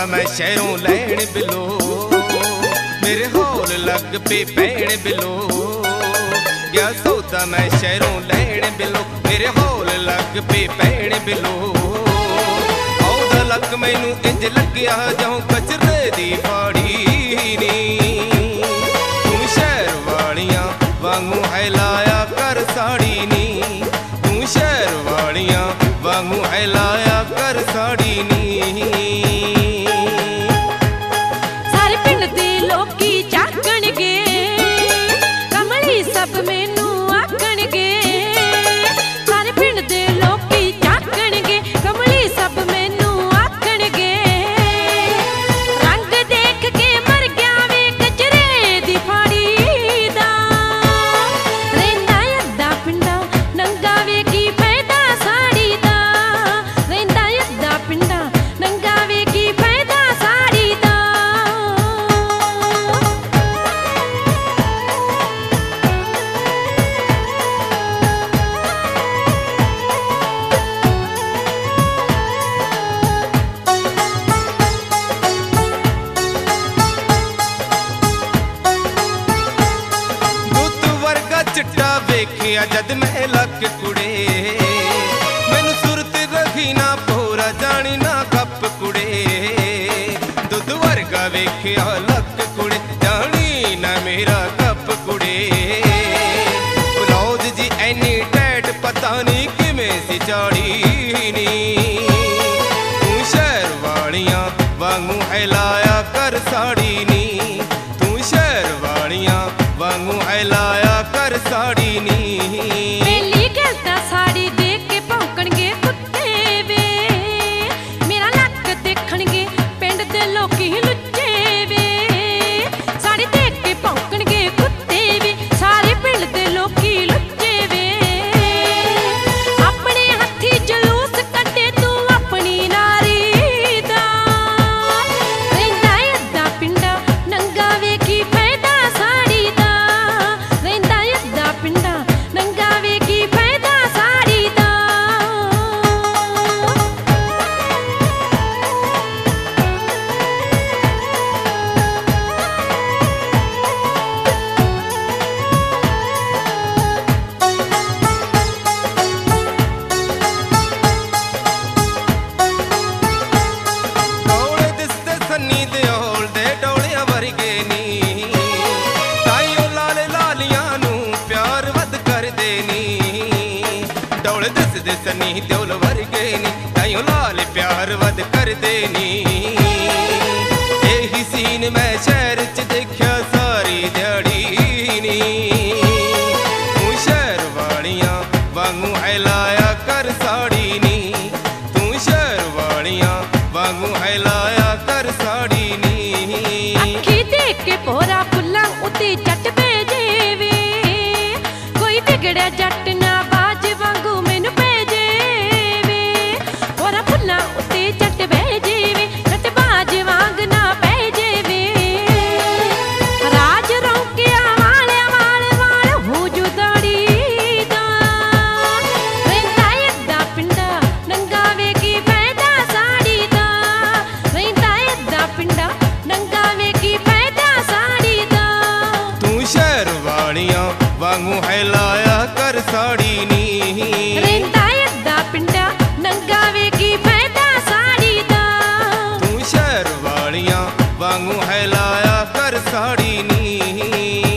सौदा मैं शहरों लैन बिलो, मेरे हौल लग पे पैण बिलो। गया सौदा मैं शहरों लैन बिलो, मेरे हौल लग पे पैण बिलो। औदा लग मैनू इंज लग्या जाऊं कचरे दी फाड़ी नी। तू शहर वालियां वांगू हिलाया कर साड़ी नी, तू शहर वालियां वांगू हिलाया कर साड़ी नी। सारे पिंड दे लोकी जागणगे, कमली सब मैनू आखणगे। सारे पिंड दे लोकी जागणगे, कमली सब मैनू आखणगे। रंग देख के मर गया वे कचरे दी फाड़ी दा। रहिंदा अद्धा पिंडा नंगा वे की फायदा साड़ी दा। रहिंदा अद्धा पिंडा नंगा वे की फायदा साड़ी दा। दुध वर्गा चिट्टा वेखिया जद मैं लक कुड़े, मैनू सुरत रखी ना भोरा जानी ना कप कुड़े। दुध वर्गा वेखिया लक कुड़े, जानी ना मेरा कप कुड़े। ब्लाउज जी ऐनी टैट पता नहीं किवें सी चाड़ी नी। तू शहर वालियां वांगू हिलाया कर साड़ी नी, तू शहर वालियां वांगू हिलाया कर साड़ी नी। पहली गल तां साड़ी देख के भौंकणगे कुत्ते वे, मेरा नक देखणगे पिंड दे लोकी लुच्चे वे। साड़ी देख के भौंकणगे कुत्ते वे, सारे पिंड दे लोकी लुच्चे वे। अपने हत्थी जलूस कड्डे तू अपनी नारी दा। रहिंदा अद्धा पिंडा नंगा वे की फायदा साड़ी दा। रहिंदा अद्धा पिंडा नंगा वे की फायदा साड़ी दा। डोले दिसदे सन्नी दे हौल दे डोलियां वर्गे नी। ताइयों लाले लालियां नू प्यार वध करदे नी। डोले दिसदे सन्नी दे हौल वर्गे नी, ताइयों लाले प्यार वध करदे नी। एही सीन मैं शहर च देखिया सारी दिहाड़ी नी। तू शहर वालियां वांगू हिलाया कर साड़ी नी, तू शहर वालियां वांगू हिलाया कर साड़ी नी। अखी देख के पोरा फुल्लां उत्ते जट भेजे वे, कोई बिगड़िया जट ना बाज वांगू मैनू भेजे वे। पोरा फुल्लां उत्ते जट भेजे वे, जट बाज वांग ना भेजे वे। राज रौंकिया वाले वाले वाल हो जुदाड़ी दा। रहिंदा अद्धा पिंडा नंगा वे की फायदा साड़ी दा। रहिंदा अद्धा पिंडा नंगा वे की फायदा साड़ी दा। तू शहर वालियां वांगू हिलाया कर साड़ी नी। रहिंदा अद्धा पिंडा नंगा वे की फायदा साड़ी दा। तू शहर वालियां वांगू हिलाया कर साड़ी नी।